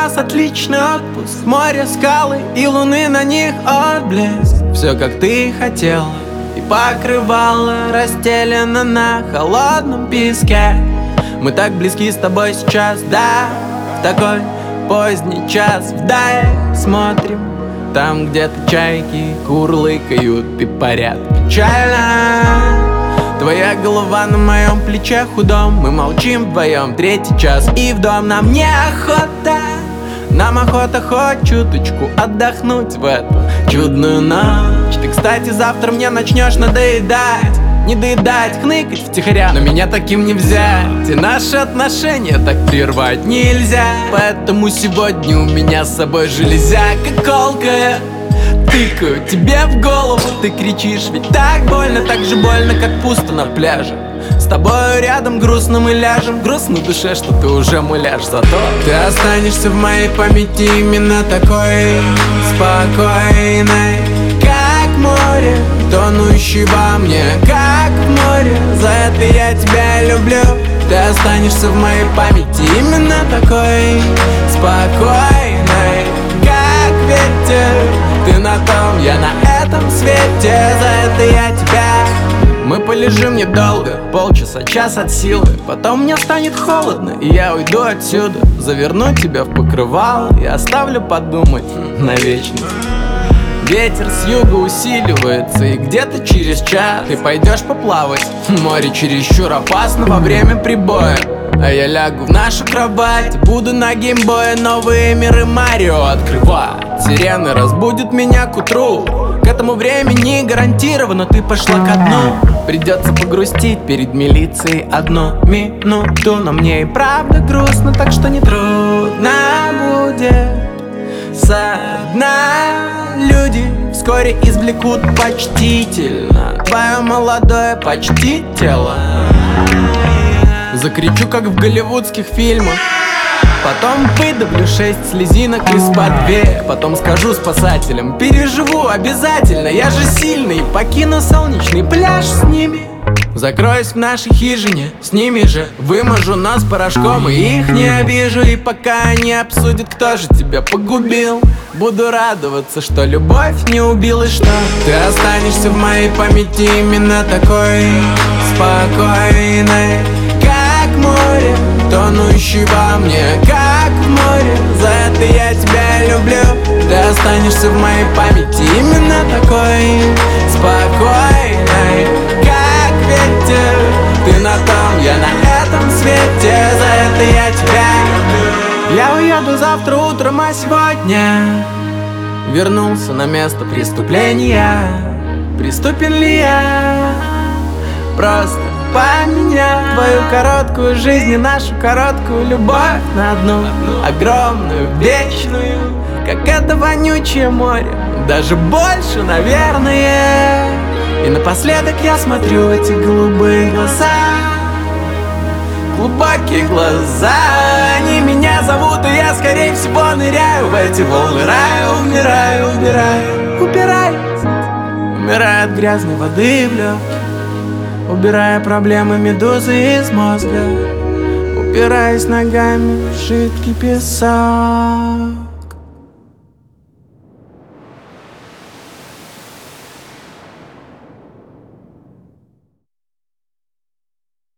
нас отличный отпуск. Море, скалы и луны, на них отблеск. Все как ты хотела, и покрывало расстелено на холодном песке. Мы так близки с тобой сейчас, да, в такой поздний час вдаль смотрим. Там где-то чайки курлыкают и парят печально. Твоя голова на моем плече худом. Мы молчим вдвоем, третий час и в дом. Нам неохота, нам охота хоть чуточку отдохнуть в эту чудную ночь. Ты, кстати, завтра мне начнешь надоедать, не доедать, хныкать втихаря, но меня таким не взять. И наши отношения так прервать нельзя. Поэтому сегодня у меня с собой железяка колкая. Тыкаю тебе в голову, ты кричишь, ведь так больно, так же больно, как пусто на пляже. С тобой рядом грустно мы ляжем, грустно в душе, что ты уже муляж. Зато ты останешься в моей памяти именно такой спокойной, как море, тонущий во мне, как в море. За это я тебя люблю. Ты останешься в моей памяти именно такой спокойной, как ветер. Ты на том, я на этом свете. За это я тебя. Мы полежим недолго, полчаса, час от силы. Потом мне станет холодно, и я уйду отсюда. Заверну тебя в покрывало и оставлю подумать на вечность. Ветер с юга усиливается, и где-то через час ты пойдешь поплавать. Море чересчур опасно во время прибоя. А я лягу в нашу кровать, буду на геймбое новые миры Марио открывать. Сирены разбудят меня к утру. К этому времени гарантированно ты пошла ко дну. Придется погрустить перед милицией одну минуту. Но мне и правда грустно, так что не трудно будет со дна. Люди вскоре извлекут почтительно твое молодое почти тело. Закричу, как в голливудских фильмах. Потом выдавлю 6 слезинок из-под век. Потом скажу спасателям: переживу обязательно, я же сильный. Покину солнечный пляж с ними. Закроюсь в нашей хижине, с ними же вымажу нос порошком и их не обижу. И пока они обсудят, кто же тебя погубил, буду радоваться, что любовь не убила, что ты останешься в моей памяти именно такой спокойной, как море, тонущий во мне, как в море. За это я тебя люблю. Ты останешься в моей памяти именно такой спокойной, как ветер. Ты на том, я на этом свете. За это я тебя люблю. Я уеду завтра утром, а сегодня вернулся на место преступления. Приступен ли я? Просто поменять твою короткую жизнь и нашу короткую любовь на одну огромную, вечную, как это вонючее море, даже больше, наверное. И напоследок я смотрю в эти голубые глаза, глубокие глаза. Они меня зовут, и я, скорее всего, ныряю в эти волны рая. Умираю, умираю, упираюсь, умираю от грязной воды в легкие, убирая проблемы медузы из мозга, упираясь ногами в жидкий песок.